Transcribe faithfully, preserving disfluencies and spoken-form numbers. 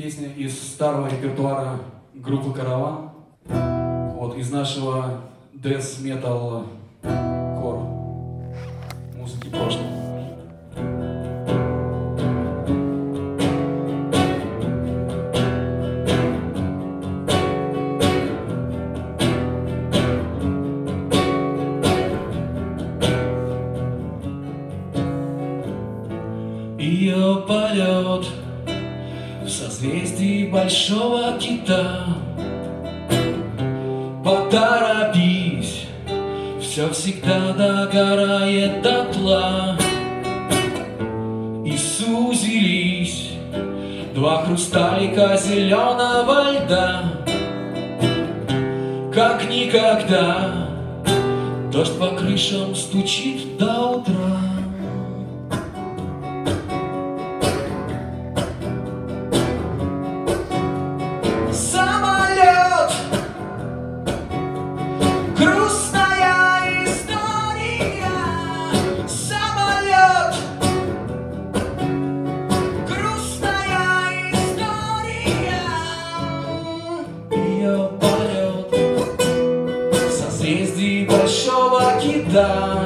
Песня из старого репертуара группы «Караван», вот, из нашего death metal core, музыки прошлого. Ее полет в созвездии большого кита. Поторопись, все всегда догорает дотла. И сузились два хрусталика зеленого льда. Как никогда дождь по крышам стучит до утра. Большого кита.